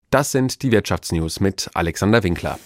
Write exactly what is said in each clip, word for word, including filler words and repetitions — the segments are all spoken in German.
Das sind die Wirtschaftsnews mit Alexander Winkler.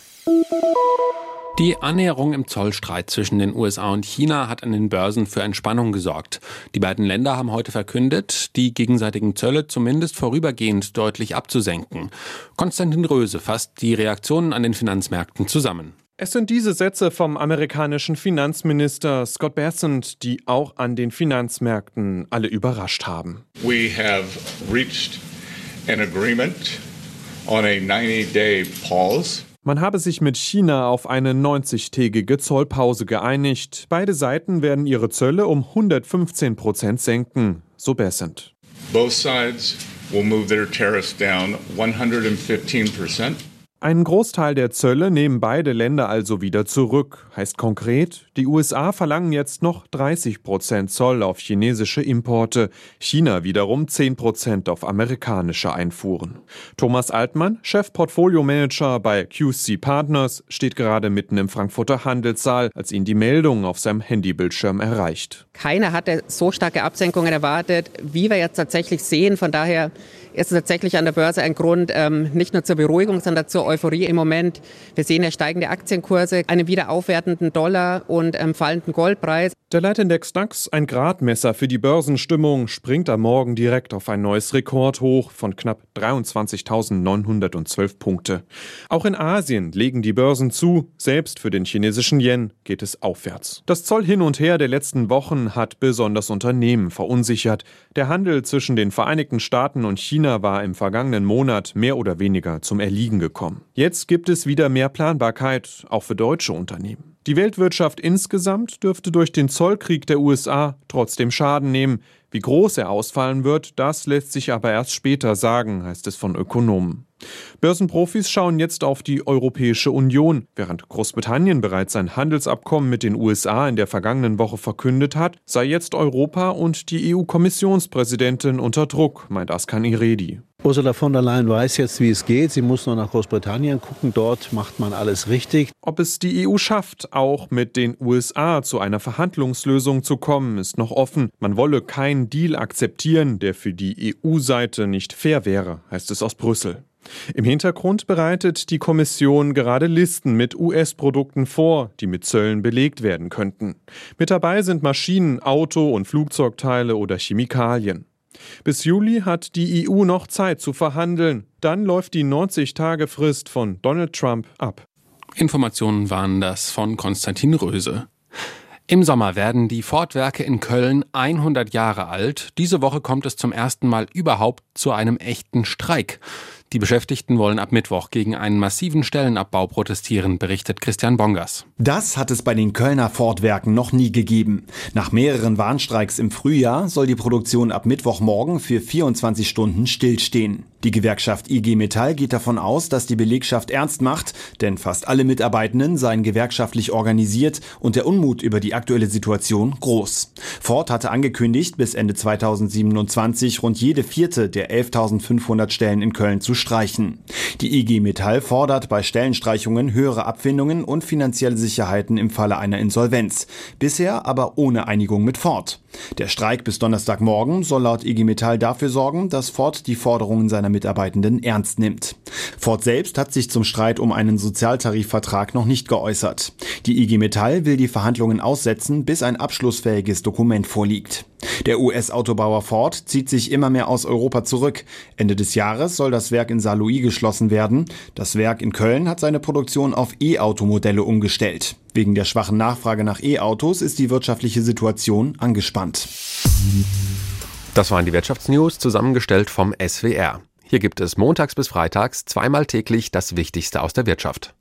Die Annäherung im Zollstreit zwischen den U S A und China hat an den Börsen für Entspannung gesorgt. Die beiden Länder haben heute verkündet, die gegenseitigen Zölle zumindest vorübergehend deutlich abzusenken. Konstantin Röse fasst die Reaktionen an den Finanzmärkten zusammen. Es sind diese Sätze vom amerikanischen Finanzminister Scott Bessent, die auch an den Finanzmärkten alle überrascht haben. We have reached an agreement on a ninety-day pause. Man habe sich mit China auf eine neunzigtägige Zollpause geeinigt. Beide Seiten werden ihre Zölle um hundertfünfzehn Prozent senken, so Bessent. Both sides will move their tariffs down one hundred fifteen percent. Einen Großteil der Zölle nehmen beide Länder also wieder zurück. Heißt konkret, die U S A verlangen jetzt noch dreißig Prozent Zoll auf chinesische Importe, China wiederum zehn Prozent auf amerikanische Einfuhren. Thomas Altmann, Chef-Portfolio-Manager bei Q C Partners, steht gerade mitten im Frankfurter Handelssaal, als ihn die Meldung auf seinem Handybildschirm erreicht. Keiner hatte so starke Absenkungen erwartet, wie wir jetzt tatsächlich sehen. Von daher ist es tatsächlich an der Börse ein Grund, ähm, nicht nur zur Beruhigung, sondern zur Euphorie im Moment. Wir sehen ja steigende Aktienkurse, einen wieder aufwertenden Dollar und ähm, fallenden Goldpreis. Der Leitindex DAX, ein Gradmesser für die Börsenstimmung, springt am Morgen direkt auf ein neues Rekordhoch von knapp dreiundzwanzigtausendneunhundertzwölf Punkte. Auch in Asien legen die Börsen zu, selbst für den chinesischen Yen geht es aufwärts. Das Zoll hin und her der letzten Wochen hat besonders Unternehmen verunsichert. Der Handel zwischen den Vereinigten Staaten und China war im vergangenen Monat mehr oder weniger zum Erliegen gekommen. Jetzt gibt es wieder mehr Planbarkeit, auch für deutsche Unternehmen. Die Weltwirtschaft insgesamt dürfte durch den Zollkrieg der U S A trotzdem Schaden nehmen. Wie groß er ausfallen wird, das lässt sich aber erst später sagen, heißt es von Ökonomen. Börsenprofis schauen jetzt auf die Europäische Union. Während Großbritannien bereits ein Handelsabkommen mit den U S A in der vergangenen Woche verkündet hat, sei jetzt Europa und die E U-Kommissionspräsidentin unter Druck, meint Askan Iredi. Ursula von der Leyen weiß jetzt, wie es geht. Sie muss nur nach Großbritannien gucken. Dort macht man alles richtig. Ob es die E U schafft, auch mit den U S A zu einer Verhandlungslösung zu kommen, ist noch offen. Man wolle keinen Deal akzeptieren, der für die E U-Seite nicht fair wäre, heißt es aus Brüssel. Im Hintergrund bereitet die Kommission gerade Listen mit U S-Produkten vor, die mit Zöllen belegt werden könnten. Mit dabei sind Maschinen, Auto- und Flugzeugteile oder Chemikalien. Bis Juli hat die E U noch Zeit zu verhandeln. Dann läuft die neunzig-Tage-Frist von Donald Trump ab. Informationen waren das von Konstantin Röse. Im Sommer werden die Ford-Werke in Köln hundert Jahre alt. Diese Woche kommt es zum ersten Mal überhaupt zu einem echten Streik. Die Beschäftigten wollen ab Mittwoch gegen einen massiven Stellenabbau protestieren, berichtet Christian Bongers. Das hat es bei den Kölner Ford-Werken noch nie gegeben. Nach mehreren Warnstreiks im Frühjahr soll die Produktion ab Mittwochmorgen für vierundzwanzig Stunden stillstehen. Die Gewerkschaft I G Metall geht davon aus, dass die Belegschaft ernst macht, denn fast alle Mitarbeitenden seien gewerkschaftlich organisiert und der Unmut über die aktuelle Situation groß. Ford hatte angekündigt, bis Ende zweitausendsiebenundzwanzig rund jede vierte der elftausendfünfhundert Stellen in Köln zu streichen. Die I G Metall fordert bei Stellenstreichungen höhere Abfindungen und finanzielle Sicherheiten im Falle einer Insolvenz. Bisher aber ohne Einigung mit Ford. Der Streik bis Donnerstagmorgen soll laut I G Metall dafür sorgen, dass Ford die Forderungen seiner Mitarbeitenden ernst nimmt. Ford selbst hat sich zum Streit um einen Sozialtarifvertrag noch nicht geäußert. Die I G Metall will die Verhandlungen aussetzen, bis ein abschlussfähiges Dokument vorliegt. Der U S-Autobauer Ford zieht sich immer mehr aus Europa zurück. Ende des Jahres soll das Werk in Saarlouis geschlossen werden. Das Werk in Köln hat seine Produktion auf E-Automodelle umgestellt. Wegen der schwachen Nachfrage nach E-Autos ist die wirtschaftliche Situation angespannt. Das waren die Wirtschaftsnews, zusammengestellt vom S W R. Hier gibt es montags bis freitags zweimal täglich das Wichtigste aus der Wirtschaft.